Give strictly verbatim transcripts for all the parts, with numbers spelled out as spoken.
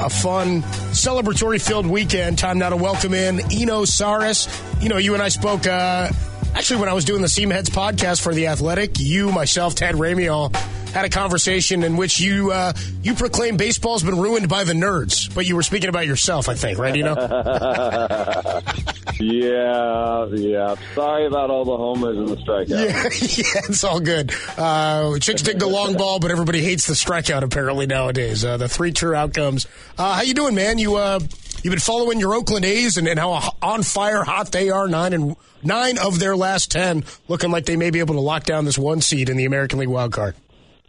a fun, celebratory-filled weekend. Time now to welcome in Eno Sarris. You know, you and I spoke, uh, actually, when I was doing the Seamheads podcast for The Athletic. You, myself, Ted Ramey all had a conversation in which you uh, you proclaimed baseball's been ruined by the nerds, but you were speaking about yourself, I think, right, Eno? yeah, yeah. Sorry about all the homers and the strikeouts. Yeah, yeah, it's all good. Uh, chicks dig the long ball, but everybody hates the strikeout apparently nowadays. Uh, the three true outcomes. Uh, how you doing, man? You uh, you've been following your Oakland A's and, and how on fire, hot they are. Nine and nine of their last ten, looking like they may be able to lock down this one seed in the American League wild card.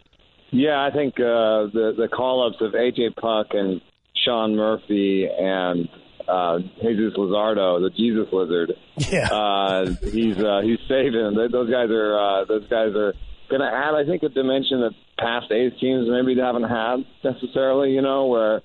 Yeah, I think uh, the the call-ups of A J Puck and Sean Murphy and uh, Jesus Luzardo, the Jesus Lizard. Yeah, uh, he's uh, he's saving. Those guys are uh, those guys are going to add, I think, a dimension that past A's teams maybe they haven't had necessarily. You know, where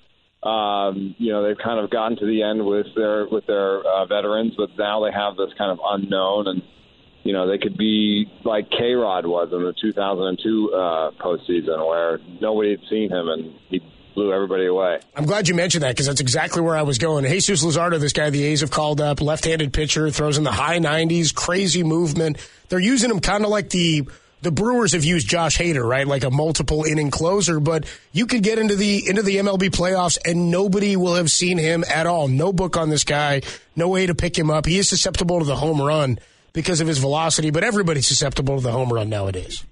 um, you know they've kind of gotten to the end with their with their uh, veterans, but now they have this kind of unknown and. You know, they could be like K-Rod was in the two thousand two uh, postseason where nobody had seen him and he blew everybody away. I'm glad you mentioned that because that's exactly where I was going. Jesus Luzardo, this guy the A's have called up, left-handed pitcher, throws in the high nineties, crazy movement. They're using him kind of like the the Brewers have used Josh Hader, right? Like a multiple inning closer, but you could get into the into the M L B playoffs and nobody will have seen him at all. No book on this guy, no way to pick him up. He is susceptible to the home run because of his velocity, but everybody's susceptible to the home run nowadays.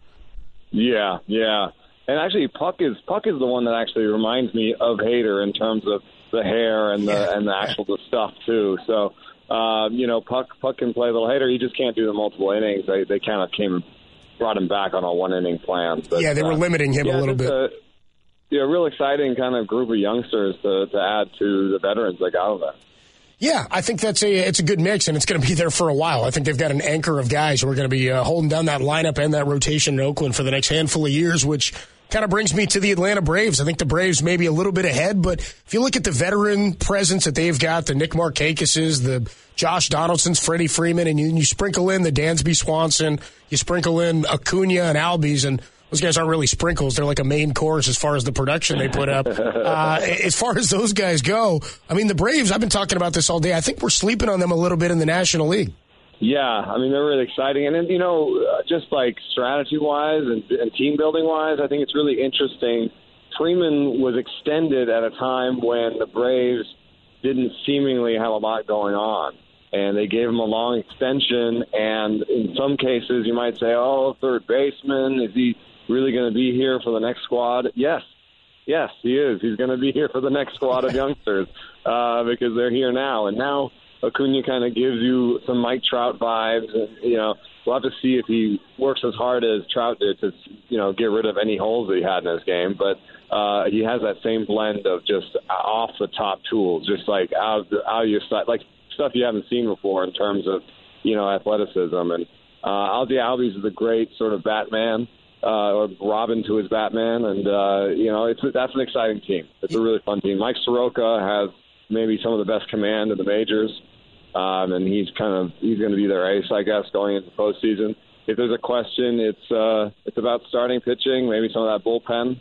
Yeah, yeah. And actually, Puck is Puck is the one that actually reminds me of Hader in terms of the hair and the yeah. and the actual the stuff too. So, um, you know, Puck Puck can play a little Hader. He just can't do the multiple innings. They they kind of came brought him back on a one inning plan. But, yeah, they were uh, limiting him yeah, a little bit. A, yeah, real exciting kind of group of youngsters to to add to the veterans that got out of that. Yeah, I think that's a it's a good mix, and it's going to be there for a while. I think they've got an anchor of guys who are going to be uh, holding down that lineup and that rotation in Oakland for the next handful of years, which kind of brings me to the Atlanta Braves. I think the Braves may be a little bit ahead, but if you look at the veteran presence that they've got, the Nick Markakises, the Josh Donaldsons, Freddie Freeman, and you, and you sprinkle in the Dansby Swanson, you sprinkle in Acuna and Albies, and those guys aren't really sprinkles. They're like a main course as far as the production they put up. Uh, as far as those guys go, I mean, the Braves, I've been talking about this all day. I think we're sleeping on them a little bit in the National League. Yeah, I mean, they're really exciting. And, then, you know, uh, just like strategy-wise and, and team-building-wise, I think it's really interesting. Freeman was extended at a time when the Braves didn't seemingly have a lot going on. And they gave him a long extension. And in some cases, you might say, oh, third baseman, is he really going to be here for the next squad? Yes. Yes, he is. He's going to be here for the next squad of youngsters uh, because they're here now. And now Acuna kind of gives you some Mike Trout vibes. And, you know, we'll have to see if he works as hard as Trout did to, you know, get rid of any holes that he had in his game. But uh, he has that same blend of just off-the-top tools, just like out of, the, out of your side, like stuff you haven't seen before in terms of, you know, athleticism. And uh, Ozzie Albies is a great sort of Batman. Uh, or Robin to his Batman, and uh, you know it's that's an exciting team. It's a really fun team. Mike Soroka has maybe some of the best command in the majors, um, and he's kind of he's going to be their ace, I guess, going into the postseason. If there's a question, it's uh, it's about starting pitching, maybe some of that bullpen.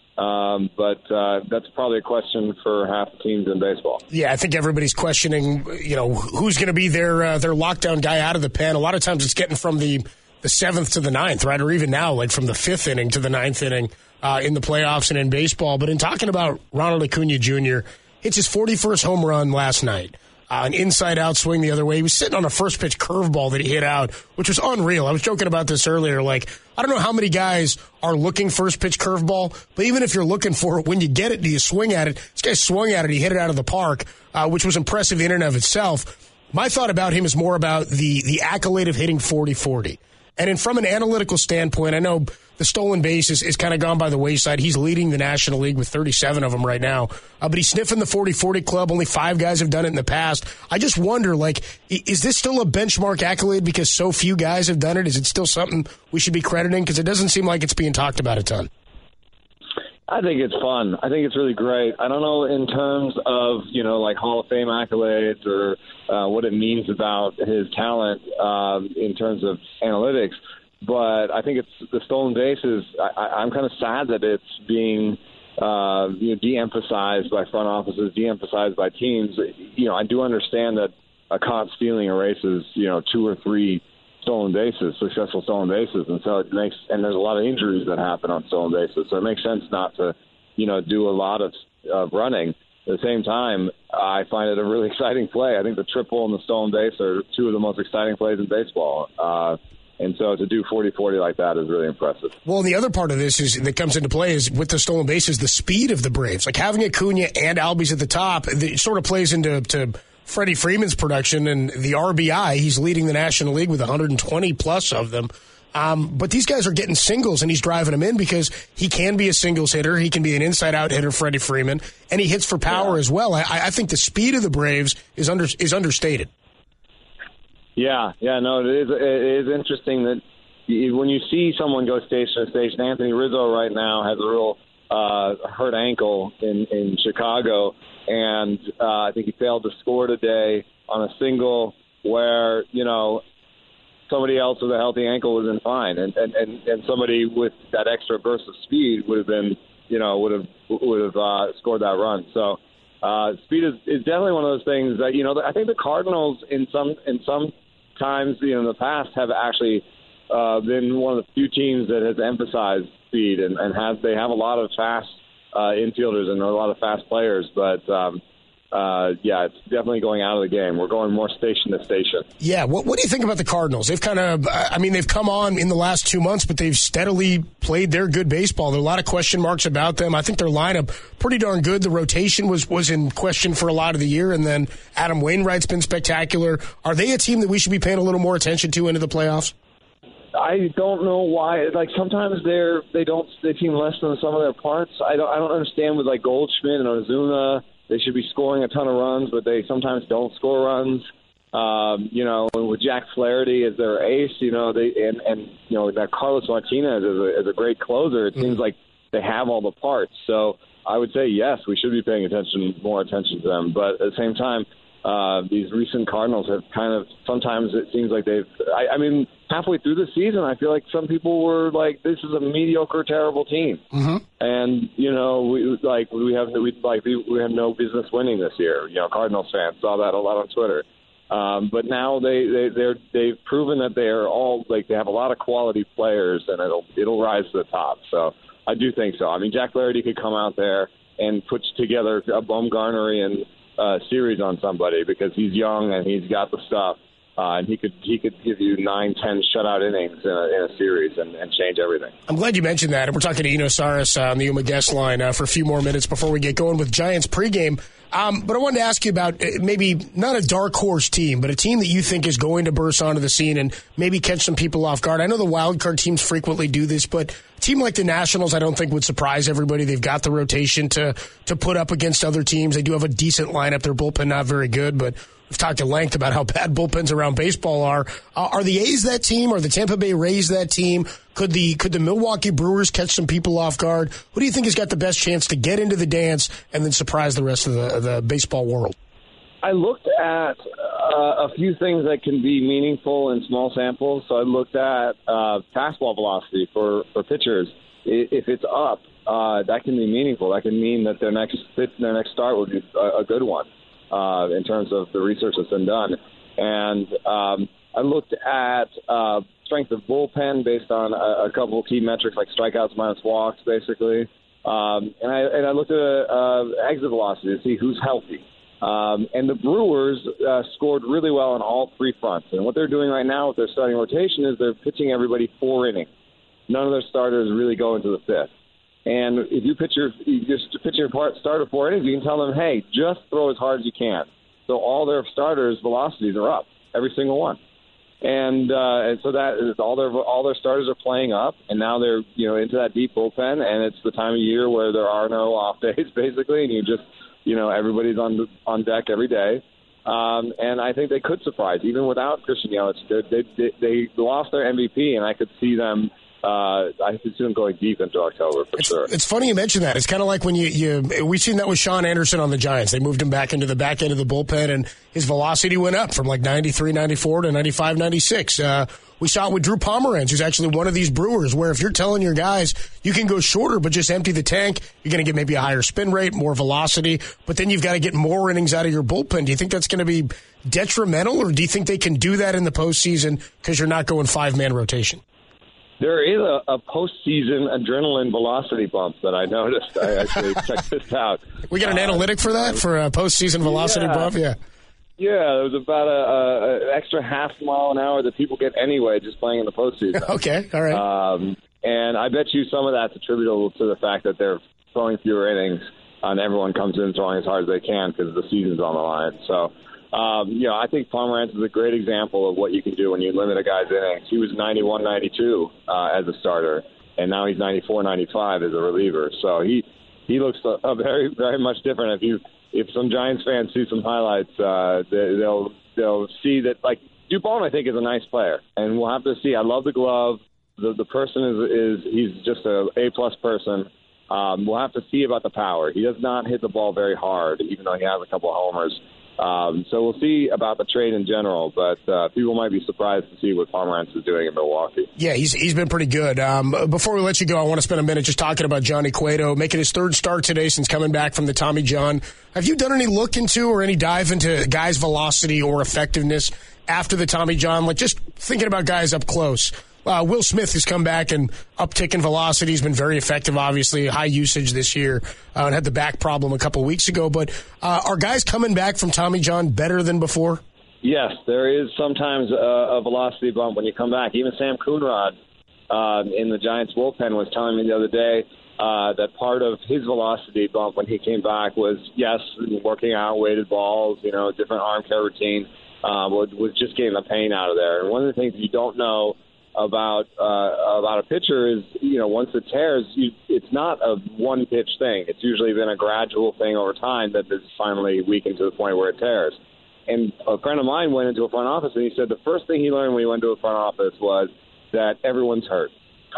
Um, but uh, that's probably a question for half the teams in baseball. Yeah, I think everybody's questioning, you know, who's going to be their uh, their lockdown guy out of the pen. A lot of times it's getting from the the seventh to the ninth, right? Or even now, like from the fifth inning to the ninth inning uh, in the playoffs and in baseball. But in talking about Ronald Acuna Junior, hits his forty-first home run last night. Uh, an inside-out swing the other way. He was sitting on a first-pitch curveball that he hit out, which was unreal. I was joking about this earlier. Like, I don't know how many guys are looking first-pitch curveball, but even if you're looking for it, when you get it, do you swing at it? This guy swung at it. He hit it out of the park, uh, which was impressive in and of itself. My thought about him is more about the the accolade of hitting forty forty. And then from an analytical standpoint, I know the stolen base is, is kind of gone by the wayside. He's leading the National League with thirty-seven of them right now. Uh, but he's sniffing the forty forty club. Only five guys have done it in the past. I just wonder, like, is this still a benchmark accolade because so few guys have done it? Is it still something we should be crediting? Because it doesn't seem like it's being talked about a ton. I think it's fun. I think it's really great. I don't know in terms of, you know, like Hall of Fame accolades or uh, what it means about his talent um, in terms of analytics, but I think it's the stolen bases. I, I'm kind of sad that it's being uh, you know, de-emphasized by front offices, de-emphasized by teams. You know, I do understand that a caught stealing erases, you know, two or three stolen bases, successful stolen bases, and so it makes, and there's a lot of injuries that happen on stolen bases, so it makes sense not to, you know, do a lot of, of running. At the same time, I find it a really exciting play. I think the triple and the stolen base are two of the most exciting plays in baseball. Uh, and so to do forty forty like that is really impressive. Well, and the other part of this is that comes into play is with the stolen bases, the speed of the Braves. Like having Acuna and Albies at the top, it sort of plays into to Freddie Freeman's production and the R B I. He's leading the National League with one hundred twenty plus of them. Um, but these guys are getting singles, and he's driving them in because he can be a singles hitter. He can be an inside-out hitter, Freddie Freeman, and he hits for power yeah. as well. I, I think the speed of the Braves is under is understated. Yeah, yeah, no, it is. It is interesting that when you see someone go station to station. Anthony Rizzo right now has a real uh, hurt ankle in in Chicago, and uh, I think he failed to score today on a single where you know. Somebody else with a healthy ankle would have been fine, and, and, and, and somebody with that extra burst of speed would have been, you know, would have would have uh, scored that run. So uh, speed is, is definitely one of those things that you know. I think the Cardinals in some in some times you know in the past have actually uh, been one of the few teams that has emphasized speed and, and have they have a lot of fast uh, infielders and a lot of fast players, but. Um, Uh, yeah, it's definitely going out of the game. We're going more station to station. Yeah, what, what do you think about the Cardinals? They've kind of, I mean, they've come on in the last two months, but they've steadily played their good baseball. There are a lot of question marks about them. I think their lineup pretty darn good. The rotation was, was in question for a lot of the year, and then Adam Wainwright's been spectacular. Are they a team that we should be paying a little more attention to into the playoffs? I don't know why. Like sometimes they're they don't they seem less than some of their parts. I don't I don't understand with like Goldschmidt and Ozuna. They should be scoring a ton of runs, but they sometimes don't score runs. Um, you know, and with Jack Flaherty as their ace, you know, they and, and you know that Carlos Martinez is a, is a great closer. It mm-hmm. seems like they have all the parts. So I would say yes, we should be paying attention, more attention to them. But at the same time, uh, these recent Cardinals have kind of sometimes it seems like they've. I, I mean, halfway through the season, I feel like some people were like, "This is a mediocre, terrible team," mm-hmm. and you know, we like we have we like we have no business winning this year. You know, Cardinals fans saw that a lot on Twitter. Um, but now they they they're, they've proven that they are all like they have a lot of quality players, and it'll it'll rise to the top. So I do think so. I mean, Jack Flaherty could come out there and put together a Bumgarnerian uh, series on somebody because he's young and he's got the stuff. Uh, and he could he could give you nine, ten shutout innings in a, in a series and, and change everything. I'm glad you mentioned that. And we're talking to Eno Sarris uh, on the Yuma guest line uh, for a few more minutes before we get going with Giants pregame. Um, but I wanted to ask you about uh, maybe not a dark horse team, but a team that you think is going to burst onto the scene and maybe catch some people off guard. I know the wild card teams frequently do this, but a team like the Nationals I don't think would surprise everybody. They've got the rotation to, to put up against other teams. They do have a decent lineup. Their bullpen not very good, but we've talked at length about how bad bullpens around baseball are. Uh, are the A's that team? Are the Tampa Bay Rays that team? Could the could the Milwaukee Brewers catch some people off guard? Who do you think has got the best chance to get into the dance and then surprise the rest of the, the baseball world? I looked at uh, a few things that can be meaningful in small samples. So I looked at uh, fastball velocity for, for pitchers. If it's up, uh, that can be meaningful. That can mean that their next their next start would be a, a good one. Uh, in terms of the research that's been done. And um, I looked at uh, strength of bullpen based on a, a couple of key metrics like strikeouts minus walks, basically. Um, and, I, and I looked at uh, exit velocity to see who's healthy. Um, and the Brewers uh, scored really well on all three fronts. And what they're doing right now with their starting rotation is they're pitching everybody four innings. None of their starters really go into the fifth. And if you pitch your you just pitch your part, starter four innings, you can tell them, hey, just throw as hard as you can. So all their starters' velocities are up, every single one. And uh, and so that is all their all their starters are playing up, and now they're you know into that deep bullpen, and it's the time of year where there are no off days basically, and you just you know everybody's on on deck every day. Um, and I think they could surprise even without Christian Yelich. They they, they lost their M V P, and I could see them. Uh, I could see them going deep into October for it's, sure. It's funny you mention that. It's kind of like when you, you we've seen that with Sean Anderson on the Giants. They moved him back into the back end of the bullpen, and his velocity went up from like ninety-three, ninety-four to ninety-five, ninety-six. Uh, We saw it with Drew Pomeranz, who's actually one of these Brewers, where if you're telling your guys you can go shorter but just empty the tank, you're going to get maybe a higher spin rate, more velocity, but then you've got to get more innings out of your bullpen. Do you think that's going to be detrimental, or do you think they can do that in the postseason because you're not going five-man rotation? There is a, a postseason adrenaline velocity bump that I noticed. I actually checked this out. We got an uh, analytic for that, for a postseason velocity yeah. bump? Yeah. Yeah, it was about a, a, a extra half mile an hour that people get anyway just playing in the postseason. Okay, all right. Um, and I bet you some of that's attributable to the fact that they're throwing fewer innings, and everyone comes in throwing as hard as they can because the season's on the line. So, um, you know, I think Pomeranz is a great example of what you can do when you limit a guy's innings. He was ninety-one ninety-two uh, as a starter, and now he's ninety-four ninety-five as a reliever. So he he looks a, a very, very much different. If you if some Giants fans see some highlights, uh, they, they'll they'll see that, like, Dubon, I think, is a nice player, and we'll have to see. I love the glove. The the person is is he's just a A plus person. Um, we'll have to see about the power. He does not hit the ball very hard, even though he has a couple of homers. Um, so we'll see about the trade in general, but uh, people might be surprised to see what Pomeranz is doing in Milwaukee. Yeah, he's he's been pretty good. Um, before we let you go, I want to spend a minute just talking about Johnny Cueto, making his third start today since coming back from the Tommy John. Have you done any look into or any dive into guys' velocity or effectiveness after the Tommy John? Like, just thinking about guys up close. Uh, Will Smith has come back and uptick in velocity. He's been very effective, obviously, high usage this year, uh, and had the back problem a couple weeks ago. But uh, are guys coming back from Tommy John better than before? Yes, there is sometimes a, a velocity bump when you come back. Even Sam Coonrod uh, in the Giants bullpen was telling me the other day uh, that part of his velocity bump when he came back was, yes, working out, weighted balls, you know, different arm care routine, uh, was, was just getting the pain out of there. And one of the things you don't know about uh, about a pitcher is, you know, once it tears, you, it's not a one pitch thing. It's usually been a gradual thing over time that is finally weakened to the point where it tears. And a friend of mine went into a front office and he said the first thing he learned when he went to a front office was that everyone's hurt.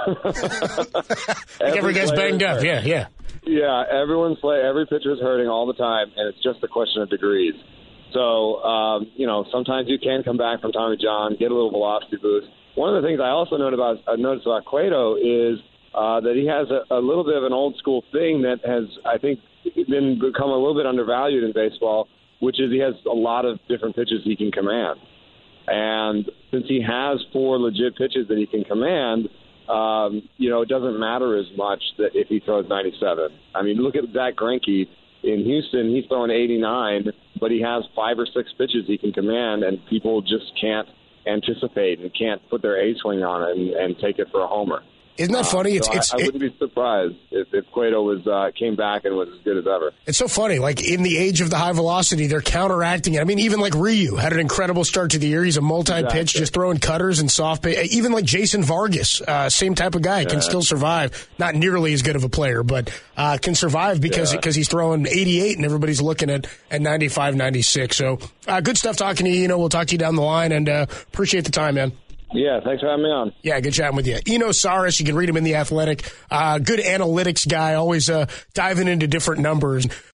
Like every guy's banged up. Hurt. Yeah, yeah. Yeah, everyone's play, every pitcher's hurting all the time, and it's just a question of degrees. So, um, you know, sometimes you can come back from Tommy John, get a little velocity boost. One of the things I also noted about, I noticed about Cueto is uh, that he has a, a little bit of an old school thing that has, I think, been become a little bit undervalued in baseball, which is he has a lot of different pitches he can command. And since he has four legit pitches that he can command, um, you know, it doesn't matter as much that if he throws ninety-seven. I mean, look at Zach Greinke in Houston. He's throwing eighty-nine, but he has five or six pitches he can command, and people just can't anticipate and can't put their A swing on it and, and take it for a homer. Isn't that funny? Uh, it's, so it's, I, I wouldn't be surprised if, if Cueto was uh, came back and was as good as ever. It's so funny. Like, in the age of the high velocity, they're counteracting it. I mean, even like Ryu had an incredible start to the year. He's a multi-pitch, exactly. Just throwing cutters and soft pitch. Even like Jason Vargas, uh, same type of guy, yeah. Can still survive. Not nearly as good of a player, but uh, can survive because because yeah. he's throwing eighty-eight and everybody's looking at, at ninety-five, ninety-six. So uh, good stuff talking to you. You know, we'll talk to you down the line, and uh, appreciate the time, man. Yeah, thanks for having me on. Yeah, good chatting with you. Eno Sarris, you can read him in The Athletic. Uh, good analytics guy, always uh, diving into different numbers.